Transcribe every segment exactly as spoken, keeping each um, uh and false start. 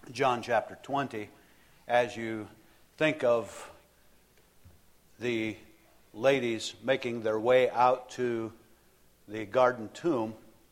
John chapter twenty, as you think of the ladies making their way out to the garden tomb,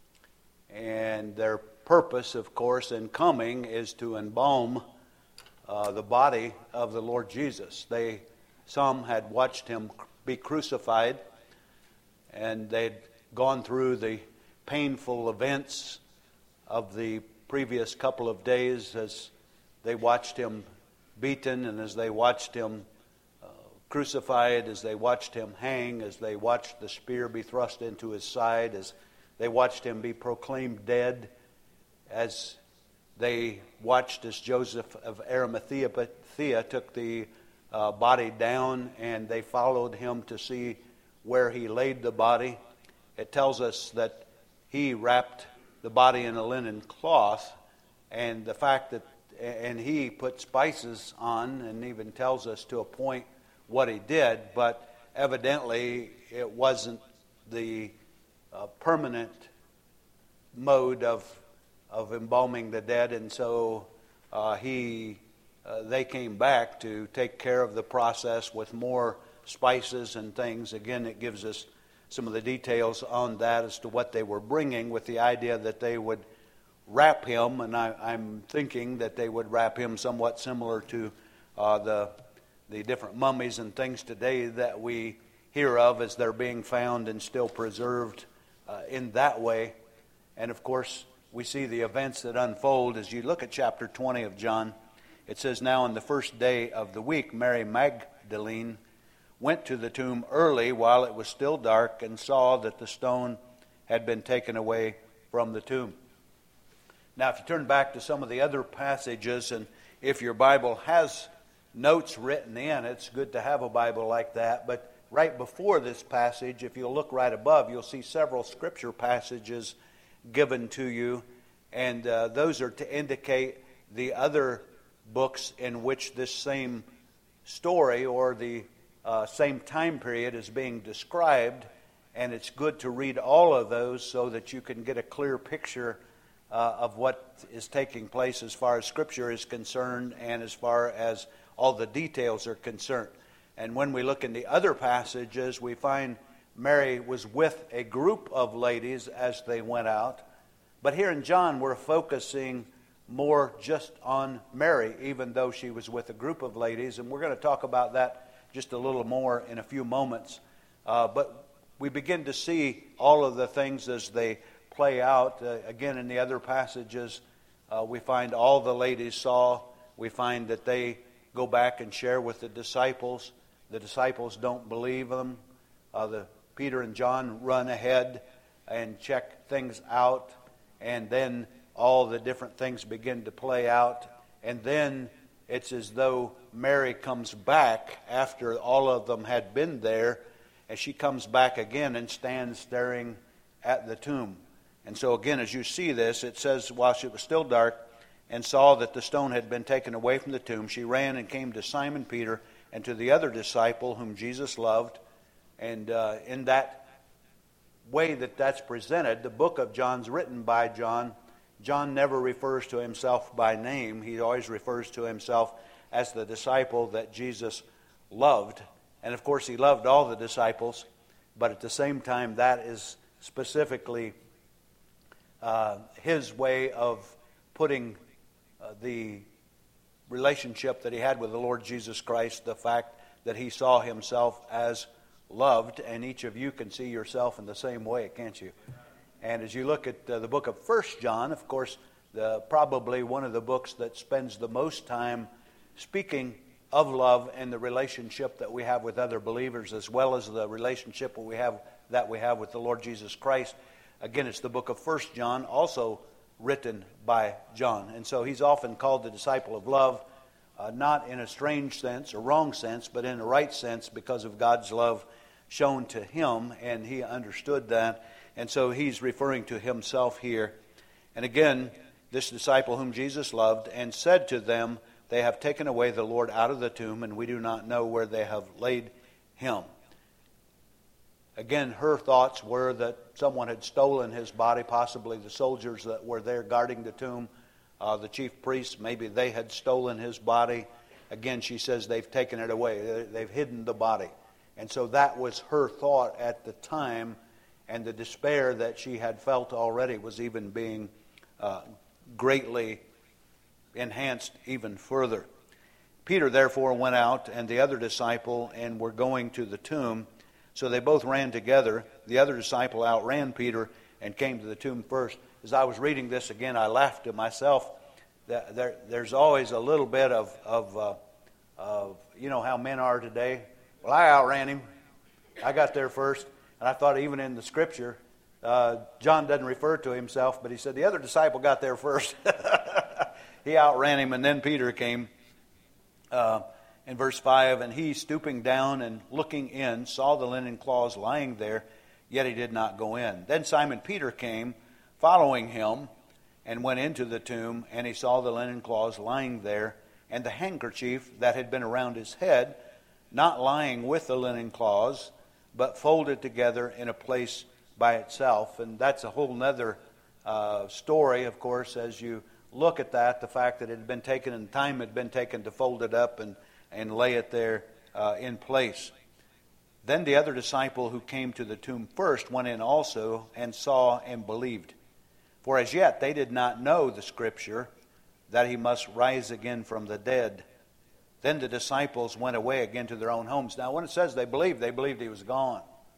and their purpose, of course, in coming is to embalm uh, the body of the Lord Jesus. They, some had watched him be crucified, and they'd gone through the painful events of the previous couple of days as they watched him beaten, and as they watched him uh, crucified, as they watched him hang, as they watched the spear be thrust into his side, as they watched him be proclaimed dead, as they watched as Joseph of Arimathea took the uh, body down, and they followed him to see where he laid the body. It tells us that he wrapped the body in a linen cloth, and the fact that and he put spices on, and even tells us to a point what he did, but evidently it wasn't the uh, permanent mode of of embalming the dead, and so uh, he uh, they came back to take care of the process with more spices and things. Again, it gives us some of the details on that as to what they were bringing, with the idea that they would wrap him, and I, I'm thinking that they would wrap him somewhat similar to uh, the the different mummies and things today that we hear of as they're being found and still preserved uh, in that way. And of course, we see the events that unfold as you look at chapter twenty of John. It says, "Now on the first day of the week, Mary Magdalene went to the tomb early while it was still dark and saw that the stone had been taken away from the tomb." Now, if you turn back to some of the other passages, and if your Bible has notes written in, it's good to have a Bible like that. But right before this passage, if you'll look right above, you'll see several scripture passages given to you. And uh, those are to indicate the other books in which this same story or the uh, same time period is being described. And it's good to read all of those so that you can get a clear picture Uh, of what is taking place as far as Scripture is concerned and as far as all the details are concerned. And when we look in the other passages, we find Mary was with a group of ladies as they went out. But here in John, we're focusing more just on Mary, even though she was with a group of ladies. And we're going to talk about that just a little more in a few moments. Uh, but we begin to see all of the things as they play out. Uh, again, in the other passages, uh, we find all the ladies saw. We find that they go back and share with the disciples. The disciples don't believe them. Uh, the Peter and John run ahead and check things out, and then all the different things begin to play out. And then it's as though Mary comes back after all of them had been there, and she comes back again and stands staring at the tomb. And so again, as you see this, it says, while it was still dark, and saw that the stone had been taken away from the tomb, she ran and came to Simon Peter and to the other disciple whom Jesus loved. And uh, in that way that that's presented, the book of John's written by John. John never refers to himself by name. He always refers to himself as the disciple that Jesus loved. And of course, he loved all the disciples, but at the same time, that is specifically Uh, his way of putting uh, the relationship that he had with the Lord Jesus Christ, the fact that he saw himself as loved, and each of you can see yourself in the same way, can't you? And as you look at uh, the book of First John, of course, the, probably one of the books that spends the most time speaking of love and the relationship that we have with other believers, as well as the relationship that we have that we have with the Lord Jesus Christ. Again, it's the book of First John, also written by John. And so he's often called the disciple of love, uh, not in a strange sense or wrong sense, but in a right sense because of God's love shown to him, and he understood that. And so he's referring to himself here. And again, this disciple whom Jesus loved, and said to them, "They have taken away the Lord out of the tomb, and we do not know where they have laid him." Again, her thoughts were that someone had stolen his body, possibly the soldiers that were there guarding the tomb. Uh, the chief priests, maybe they had stolen his body. Again, she says they've taken it away. They've hidden the body. And so that was her thought at the time, and the despair that she had felt already was even being uh, greatly enhanced even further. Peter therefore went out, and the other disciple, and were going to the tomb. So they both ran together. The other disciple outran Peter and came to the tomb first. As I was reading this again, I laughed to myself. That there, there's always a little bit of, of, uh, of, you know how men are today. Well, I outran him. I got there first. And I thought even in the Scripture, uh, John doesn't refer to himself, but he said the other disciple got there first. He outran him, and then Peter came. Uh, in verse five, and he, stooping down and looking in, saw the linen cloths lying there, yet he did not go in. Then Simon Peter came, following him, and went into the tomb, and he saw the linen cloths lying there, and the handkerchief that had been around his head, not lying with the linen cloths, but folded together in a place by itself. And that's a whole other uh, story, of course, as you look at that, the fact that it had been taken and time had been taken to fold it up and, and lay it there uh, in place. Then the other disciple who came to the tomb first went in also and saw and believed. For as yet they did not know the Scripture, that he must rise again from the dead. Then the disciples went away again to their own homes. Now when it says they believed, they believed he was gone.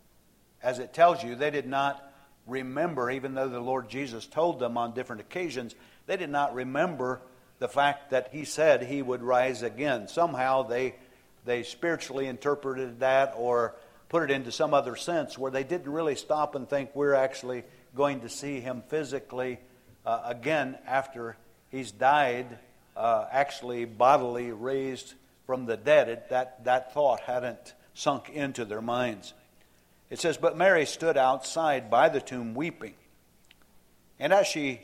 As it tells you, they did not remember, even though the Lord Jesus told them on different occasions, they did not remember the fact that he said he would rise again. Somehow they they spiritually interpreted that or put it into some other sense where they didn't really stop and think we're actually going to see him physically uh, again after he's died, uh, actually bodily raised from the dead. It, that, that thought hadn't sunk into their minds. It says, but Mary stood outside by the tomb weeping. And as she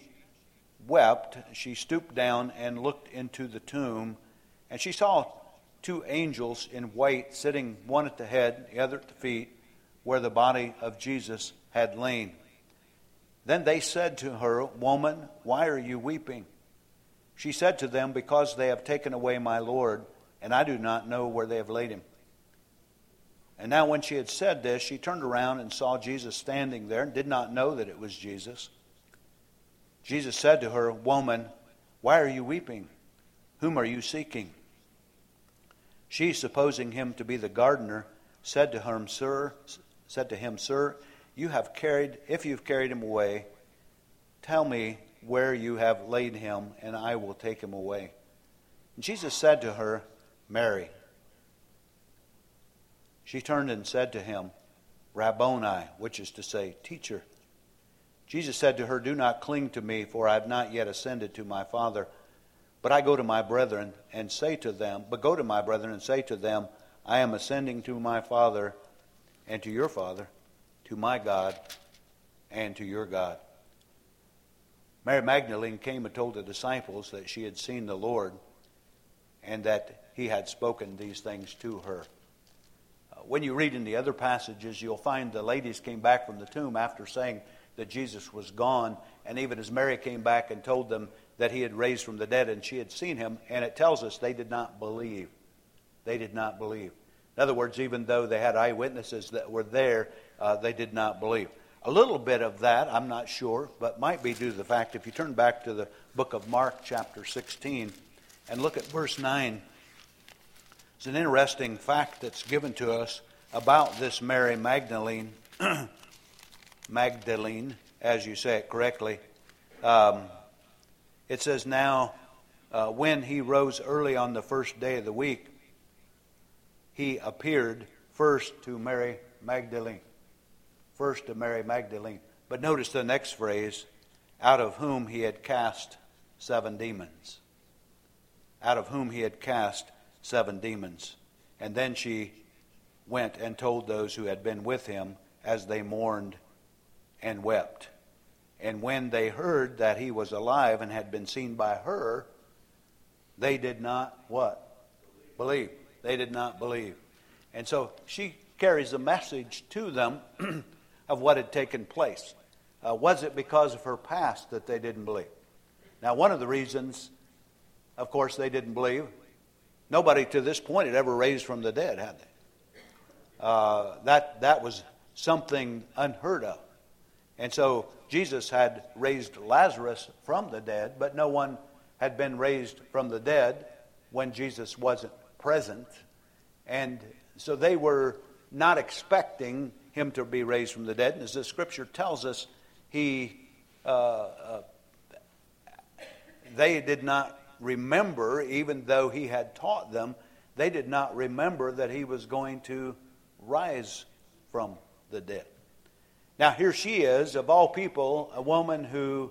wept, she stooped down and looked into the tomb, and she saw two angels in white sitting, one at the head, the other at the feet, where the body of Jesus had lain. Then they said to her, Woman, why are you weeping? She said to them, Because they have taken away my Lord, and I do not know where they have laid him. And now when she had said this, she turned around and saw Jesus standing there, and did not know that it was Jesus. Jesus said to her, Woman, why are you weeping? Whom are you seeking? She, supposing him to be the gardener, said to him, Sir, said to him, Sir, you have carried, if you've carried him away, tell me where you have laid him, and I will take him away. And Jesus said to her, Mary. She turned and said to him, Rabboni, which is to say, Teacher. Jesus said to her, Do not cling to me, for I have not yet ascended to my Father. But I go to my brethren and say to them, But go to my brethren and say to them, I am ascending to my Father and to your Father, to my God and to your God. Mary Magdalene came and told the disciples that she had seen the Lord and that he had spoken these things to her. Uh, when you read in the other passages, you'll find the ladies came back from the tomb after saying that Jesus was gone, and even as Mary came back and told them that he had raised from the dead and she had seen him, and it tells us they did not believe. They did not believe. In other words, even though they had eyewitnesses that were there, uh, they did not believe. A little bit of that, I'm not sure, but might be due to the fact, if you turn back to the book of Mark, chapter sixteen, and look at verse nine, it's an interesting fact that's given to us about this Mary Magdalene, Magdalene, as you say it correctly. Um, it says, Now, uh, when he rose early on the first day of the week, he appeared first to Mary Magdalene. First to Mary Magdalene. But notice the next phrase, out of whom he had cast seven demons. Out of whom he had cast seven demons. And then she went and told those who had been with him as they mourned and wept. And when they heard that he was alive and had been seen by her, they did not, what? Believe. They did not believe. And so she carries a message to them of what had taken place. Uh, was it because of her past that they didn't believe? Now, one of the reasons, of course, they didn't believe, nobody to this point had ever raised from the dead, had they? Uh, that, that was something unheard of. And so Jesus had raised Lazarus from the dead, but no one had been raised from the dead when Jesus wasn't present. And so they were not expecting him to be raised from the dead. And as the scripture tells us, he, uh, uh, they did not remember, even though he had taught them, they did not remember that he was going to rise from the dead. Now here she is, of all people, a woman who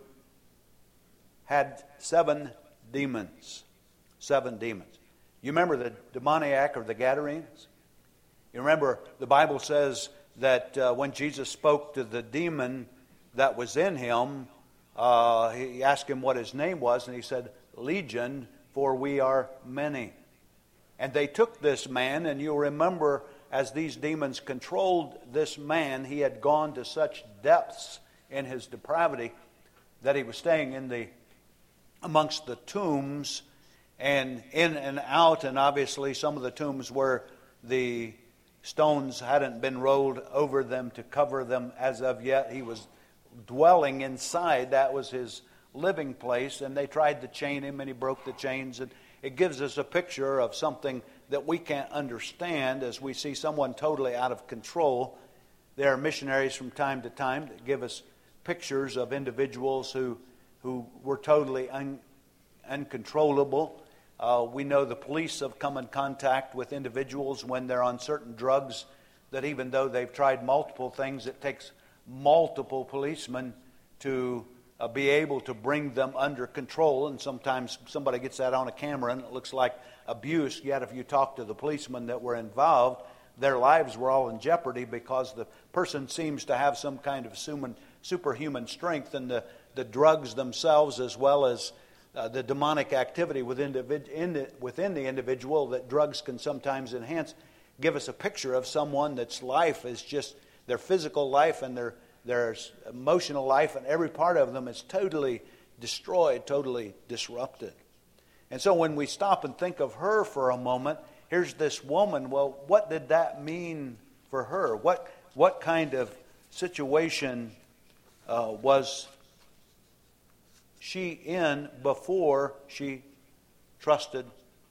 had seven demons. Seven demons. You remember the demoniac or the Gadarenes? You remember the Bible says that uh, when Jesus spoke to the demon that was in him, uh, he asked him what his name was, and he said, Legion, for we are many. And they took this man, and you'll remember as these demons controlled this man, he had gone to such depths in his depravity that he was staying in the amongst the tombs and in and out, and obviously some of the tombs where the stones hadn't been rolled over them to cover them as of yet. He was dwelling inside. That was his living place, and they tried to chain him, and he broke the chains. And it gives us a picture of something that we can't understand as we see someone totally out of control. There are missionaries from time to time that give us pictures of individuals who who were totally un, uncontrollable. Uh, we know the police have come in contact with individuals when they're on certain drugs that even though they've tried multiple things, it takes multiple policemen to uh, be able to bring them under control. And sometimes somebody gets that on a camera and it looks like abuse. Yet if you talk to the policemen that were involved, their lives were all in jeopardy because the person seems to have some kind of human, superhuman strength, and the, the drugs themselves, as well as uh, the demonic activity within the, in the, within the individual that drugs can sometimes enhance, give us a picture of someone that's life is just, their physical life and their, their emotional life and every part of them is totally destroyed, totally disrupted. And so when we stop and think of her for a moment, here's this woman. Well, what did that mean for her? What what kind of situation uh, was she in before she trusted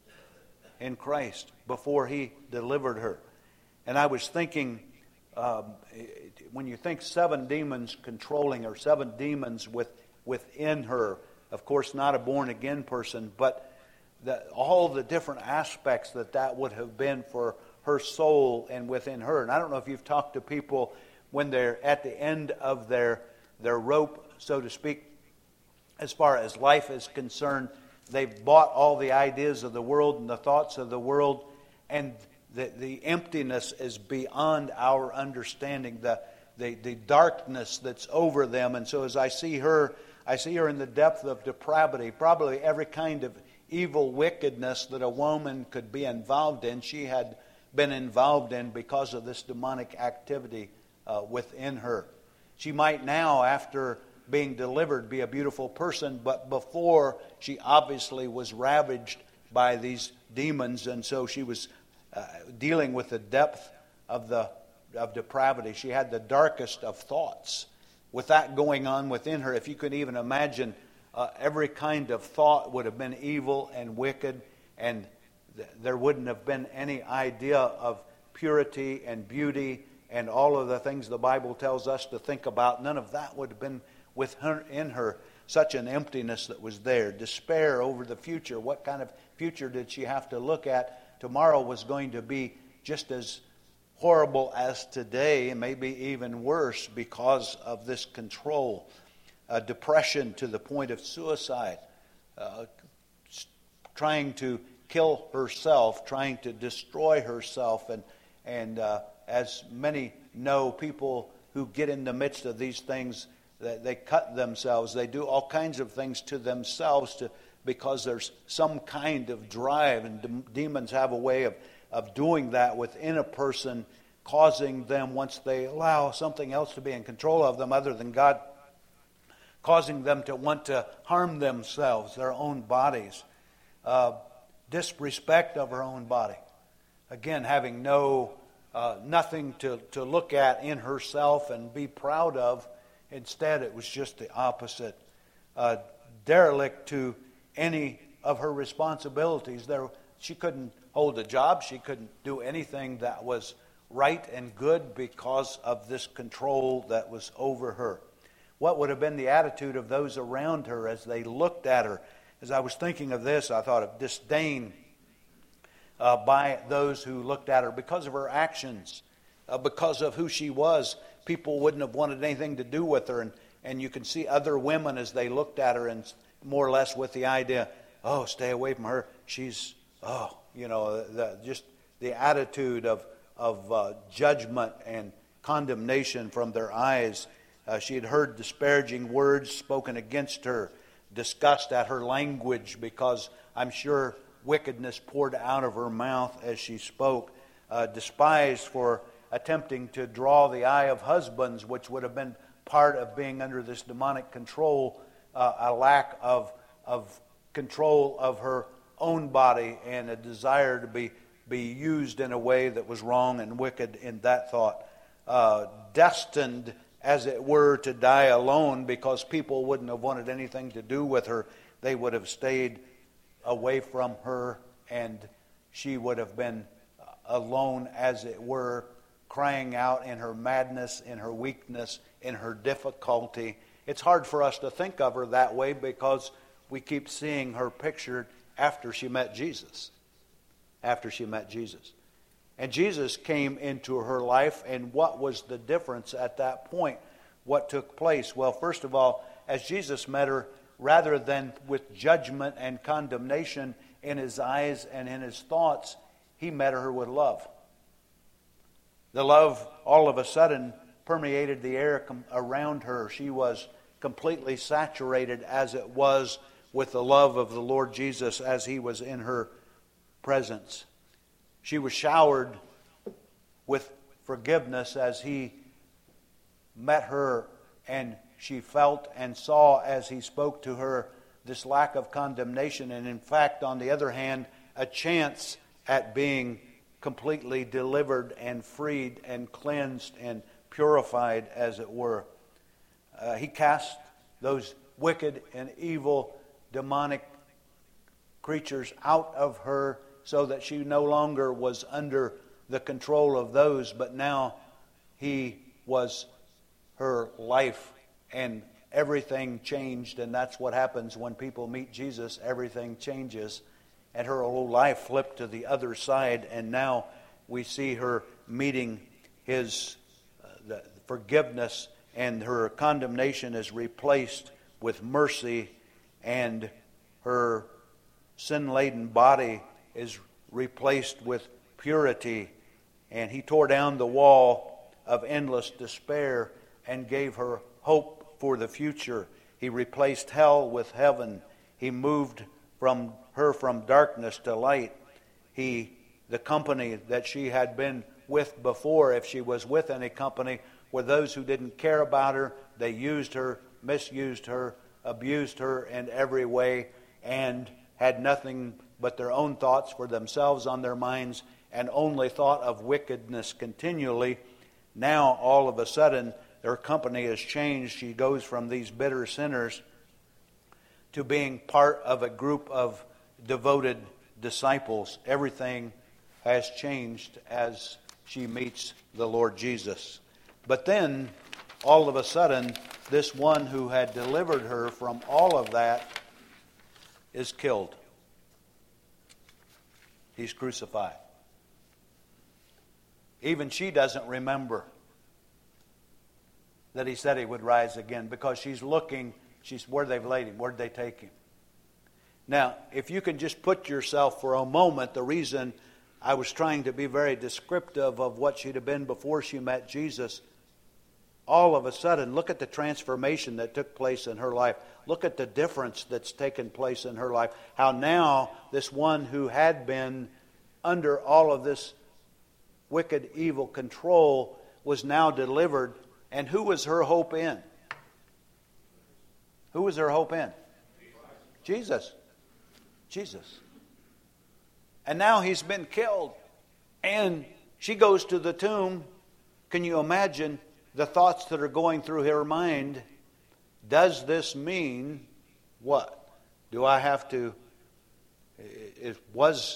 in Christ, before he delivered her? And I was thinking, um, when you think seven demons controlling her, seven demons with within her, of course not a born-again person, but the, all the different aspects that that would have been for her soul and within her. And I don't know if you've talked to people when they're at the end of their their rope, so to speak, as far as life is concerned. They've bought all the ideas of the world and the thoughts of the world, and the, the emptiness is beyond our understanding, the, the, the darkness that's over them. And so as I see her, I see her in the depth of depravity, probably every kind of evil wickedness that a woman could be involved in, she had been involved in because of this demonic activity uh, within her. She might now, after being delivered, be a beautiful person, but before, she obviously was ravaged by these demons, and so she was uh, dealing with the depth of the of depravity. She had the darkest of thoughts. With that going on within her, if you could even imagine, uh, every kind of thought would have been evil and wicked, and th- there wouldn't have been any idea of purity and beauty and all of the things the Bible tells us to think about. None of that would have been with her in her. Such an emptiness that was there. Despair over the future. What kind of future did she have to look at? Tomorrow was going to be just as horrible as today, and maybe even worse because of this control. Uh, depression to the point of suicide. Uh, trying to kill herself, trying to destroy herself. And, and uh, as many know, people who get in the midst of these things, they, they cut themselves. They do all kinds of things to themselves to, because there's some kind of drive. And de- demons have a way of of doing that within a person, causing them, once they allow something else to be in control of them other than God, causing them to want to harm themselves, their own bodies. Uh, disrespect of her own body. Again, having no uh, nothing to, to look at in herself and be proud of. Instead, it was just the opposite. Uh, derelict to any of her responsibilities. There, she couldn't hold a job. She couldn't do anything that was right and good because of this control that was over her. What would have been the attitude of those around her as they looked at her? As I was thinking of this, I thought of disdain uh, by those who looked at her because of her actions, uh, because of who she was. People wouldn't have wanted anything to do with her. And, and you can see other women as they looked at her and more or less with the idea, oh, stay away from her. She's, oh, you know, the, just the attitude of, of uh, judgment and condemnation from their eyes. Uh, she had heard disparaging words spoken against her, disgust at her language because I'm sure wickedness poured out of her mouth as she spoke, uh, despised for attempting to draw the eye of husbands, which would have been part of being under this demonic control, uh, a lack of, of control of her own body and a desire to be, be used in a way that was wrong and wicked in that thought. Uh, destined, as it were, to die alone because people wouldn't have wanted anything to do with her. They would have stayed away from her and she would have been alone, as it were, crying out in her madness, in her weakness, in her difficulty. It's hard for us to think of her that way because we keep seeing her pictured after she met Jesus. After she met Jesus. And Jesus came into her life, and what was the difference at that point? What took place? Well, first of all, as Jesus met her, rather than with judgment and condemnation in his eyes and in his thoughts, he met her with love. The love all of a sudden permeated the air around her. She was completely saturated, as it was, with the love of the Lord Jesus as he was in her presence. She was showered with forgiveness as he met her, and she felt and saw as he spoke to her this lack of condemnation, and in fact, on the other hand, a chance at being completely delivered and freed and cleansed and purified, as it were. Uh, he cast those wicked and evil demonic creatures out of her so that she no longer was under the control of those, but now he was her life, and everything changed. And that's what happens when people meet Jesus. Everything changes. And her whole life flipped to the other side, and now we see her meeting his uh, the forgiveness, and her condemnation is replaced with mercy, and her sin-laden body is replaced with purity. And he tore down the wall of endless despair and gave her hope for the future. He replaced hell with heaven. He moved from her from darkness to light. He, the company that she had been with before, if she was with any company, were those who didn't care about her. They used her, misused her, abused her in every way, and had nothing but their own thoughts for themselves on their minds, and only thought of wickedness continually. Now, all of a sudden, their company has changed. She goes from these bitter sinners to being part of a group of devoted disciples. Everything has changed as she meets the Lord Jesus. But then, all of a sudden, this one who had delivered her from all of that is killed. He's crucified. Even she doesn't remember that he said he would rise again, because she's looking, she's where they've laid him, where'd they take him? Now, if you can just put yourself for a moment, the reason I was trying to be very descriptive of what she'd have been before she met Jesus, all of a sudden, look at the transformation that took place in her life. Look at the difference that's taken place in her life. How now this one who had been under all of this wicked, evil control was now delivered. And who was her hope in? Who was her hope in? Jesus. Jesus. And now he's been killed. And she goes to the tomb. Can you imagine the thoughts that are going through her mind? Does this mean what? Do I have to... It was...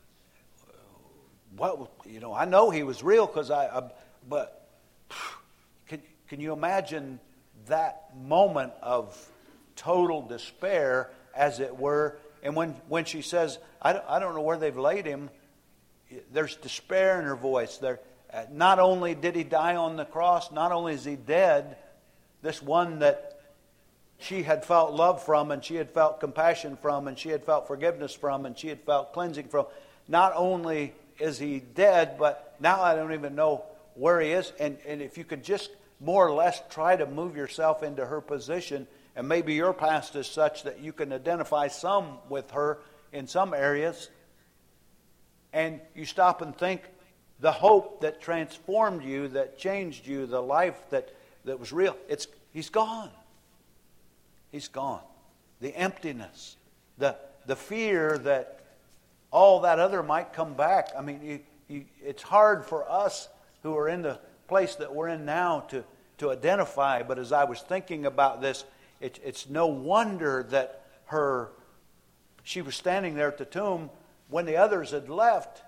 What, you know, I know he was real because I, I... But can, can you imagine that moment of total despair, as it were? And when, when she says, I don't, I don't know where they've laid him, there's despair in her voice. There, uh, not only did he die on the cross, not only is he dead, this one that she had felt love from, and she had felt compassion from, and she had felt forgiveness from, and she had felt cleansing from, not only is he dead, but now I don't even know where he is. And, and if you could just more or less try to move yourself into her position, and maybe your past is such that you can identify some with her in some areas, and you stop and think, the hope that transformed you, that changed you, the life that, that was real, it's he's gone. He's gone. The emptiness, the the fear that all that other might come back. I mean, you, you, it's hard for us who are in the place that we're in now to, to identify. But as I was thinking about this, it, it's no wonder that her, she was standing there at the tomb when the others had left,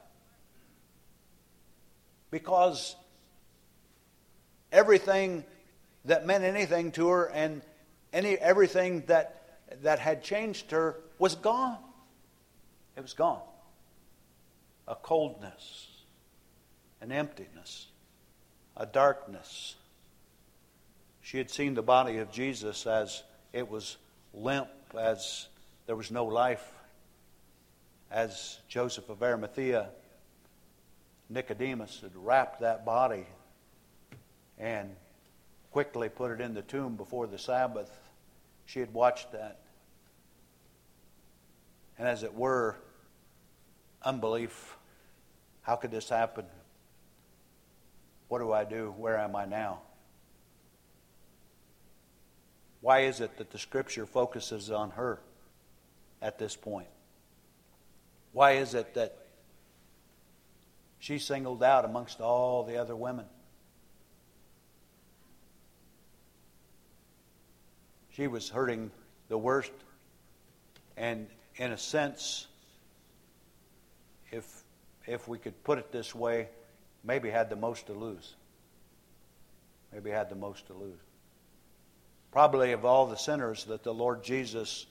because everything that meant anything to her and any everything that that had changed her was gone. It was gone. A coldness, an emptiness, a darkness. She had seen the body of Jesus as it was limp, as there was no life, as Joseph of Arimathea, Nicodemus had wrapped that body and quickly put it in the tomb before the Sabbath. She had watched that. And as it were, unbelief. How could this happen? What do I do? Where am I now? Why is it that the Scripture focuses on her at this point? Why is it that she's singled out amongst all the other women? She was hurting the worst, and in a sense, if if we could put it this way, maybe had the most to lose. Maybe had the most to lose. Probably of all the sinners that the Lord Jesus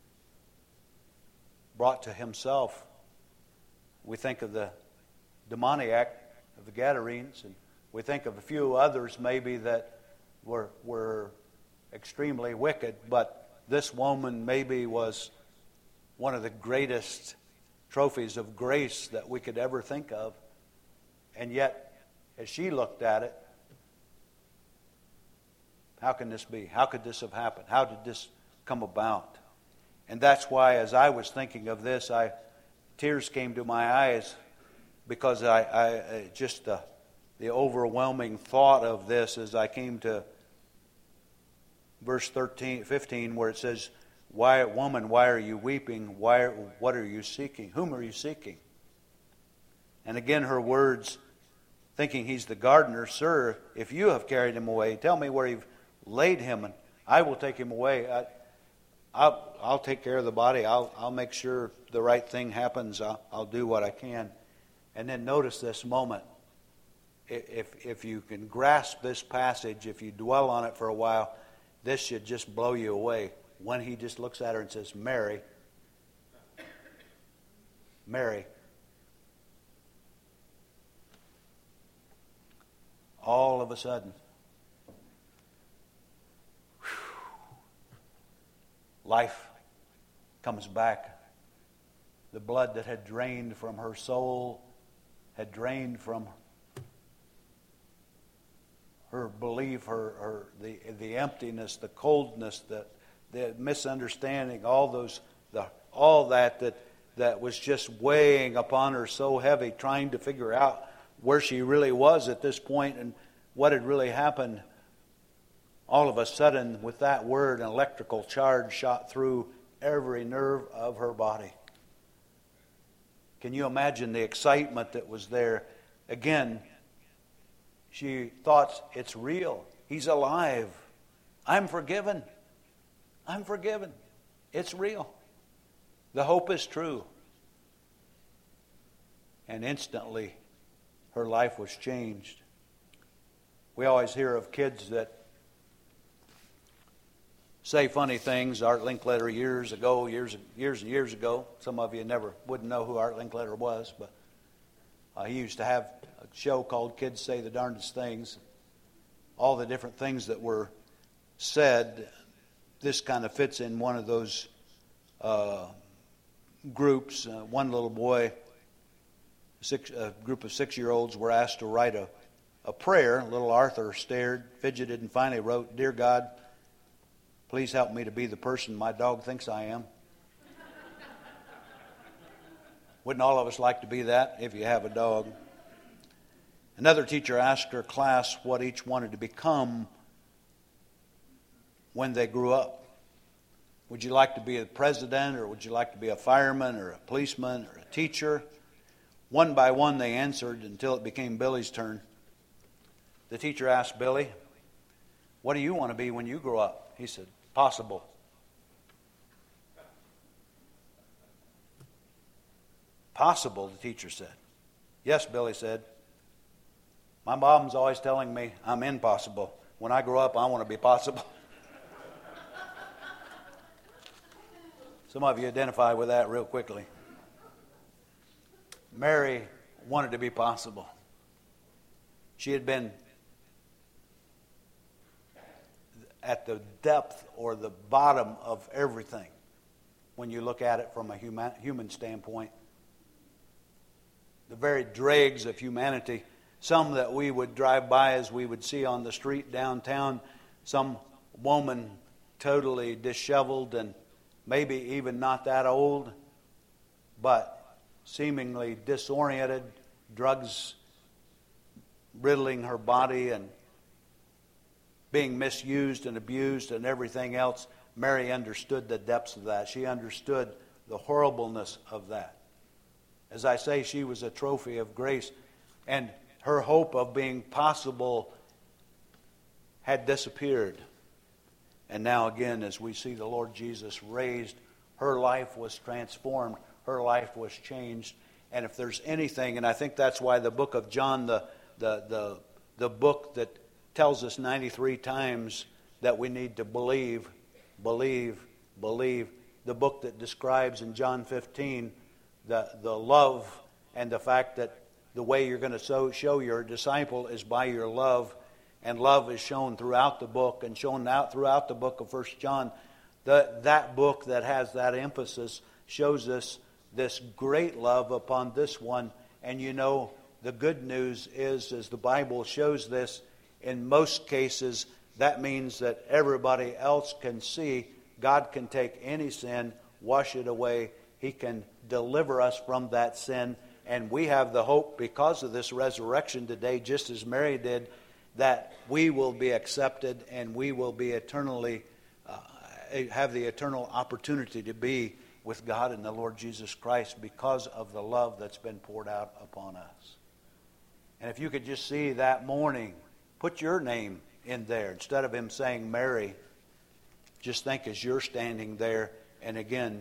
brought to himself, we think of the demoniac of the Gadarenes, and we think of a few others maybe that were were extremely wicked, but this woman maybe was one of the greatest trophies of grace that we could ever think of. And yet, as she looked at it, how can this be? How could this have happened? How did this come about? And that's why, as I was thinking of this, I tears came to my eyes, because I, I just uh, the overwhelming thought of this as I came to verse thirteen, fifteen, where it says, "Why, woman, why are you weeping? Why, what are you seeking? Whom are you seeking?" And again, her words, thinking he's the gardener, "Sir, if you have carried him away, tell me where you've laid him, and I will take him away. I, I'll, I'll take care of the body. I'll, I'll make sure the right thing happens. I'll, I'll do what I can." And then notice this moment. If, if you can grasp this passage, if you dwell on it for a while, this should just blow you away. When he just looks at her and says, "Mary, Mary." All of a sudden, life comes back. The blood that had drained from her soul, had drained from her belief, her, her the the emptiness, the coldness, the the misunderstanding, all those the all that that that was just weighing upon her so heavy, trying to figure out where she really was at this point and what had really happened. All of a sudden, with that word, an electrical charge shot through every nerve of her body. Can you imagine the excitement that was there? Again, she thought, it's real. He's alive. I'm forgiven. I'm forgiven. It's real. The hope is true. And instantly, her life was changed. We always hear of kids that say funny things. Art Linkletter years ago, years years and years ago. Some of you never wouldn't know who Art Linkletter was, but uh, he used to have a show called Kids Say the Darndest Things. All the different things that were said. This kind of fits in one of those uh, groups. Uh, one little boy, six, a group of six-year-olds were asked to write a, a prayer. Little Arthur stared, fidgeted, and finally wrote, "Dear God, please help me to be the person my dog thinks I am." Wouldn't all of us like to be that if you have a dog? Another teacher asked her class what each wanted to become when they grew up. Would you like to be a president, or would you like to be a fireman, or a policeman, or a teacher? One by one they answered until it became Billy's turn. The teacher asked Billy, "What do you want to be when you grow up?" He said, "Possible." "Possible," the teacher said. "Yes," Billy said. "My mom's always telling me I'm impossible. When I grow up, I want to be possible." Some of you identify with that real quickly. Mary wanted to be possible. She had been at the depth or the bottom of everything when you look at it from a human, human standpoint. The very dregs of humanity. Some that we would drive by as we would see on the street downtown. Some woman totally disheveled and maybe even not that old, but seemingly disoriented, drugs riddling her body and being misused and abused and everything else. Mary understood the depths of that. She understood the horribleness of that. As I say, she was a trophy of grace, and her hope of being possible had disappeared. And now again, as we see the Lord Jesus raised, her life was transformed. Her life was changed. And if there's anything, and I think that's why the book of John, the the the, the book that tells us ninety-three times that we need to believe, believe, believe. The book that describes in John fifteen the, the love and the fact that the way you're going to show, show your disciple is by your love. And love is shown throughout the book and shown out throughout the book of First John. The, that book that has that emphasis shows us this great love upon this one. And you know, the good news is, as the Bible shows this, in most cases, that means that everybody else can see God can take any sin, wash it away. He can deliver us from that sin. And we have the hope because of this resurrection today, just as Mary did, that we will be accepted and we will be eternally, uh, have the eternal opportunity to be with God and the Lord Jesus Christ because of the love that's been poured out upon us. And if you could just see that morning, put your name in there. Instead of him saying Mary, just think as you're standing there, and again,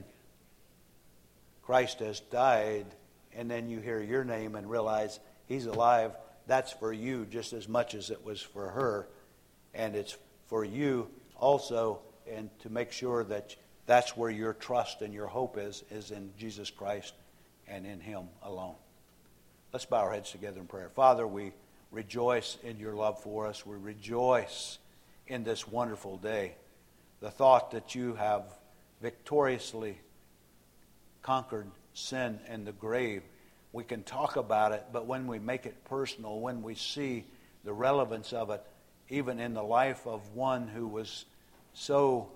Christ has died, and then you hear your name and realize he's alive. That's for you just as much as it was for her. And it's for you also, and to make sure that that's where your trust and your hope is, is in Jesus Christ and in him alone. Let's bow our heads together in prayer. Father, we rejoice in your love for us. We rejoice in this wonderful day. The thought that you have victoriously conquered sin and the grave. We can talk about it, but when we make it personal, when we see the relevance of it, even in the life of one who was so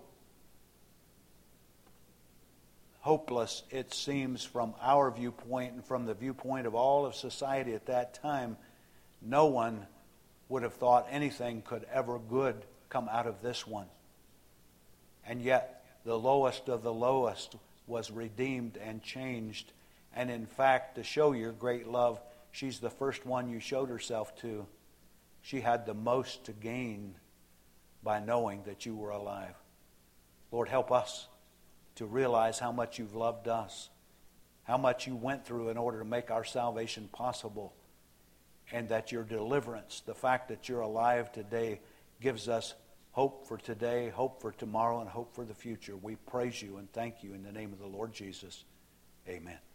hopeless, it seems, from our viewpoint and from the viewpoint of all of society at that time, no one would have thought anything could ever good come out of this one. And yet, the lowest of the lowest was redeemed and changed. And in fact, to show your great love, she's the first one you showed herself to. She had the most to gain by knowing that you were alive. Lord, help us to realize how much you've loved us, how much you went through in order to make our salvation possible, and that your deliverance, the fact that you're alive today, gives us hope for today, hope for tomorrow, and hope for the future. We praise you and thank you in the name of the Lord Jesus. Amen.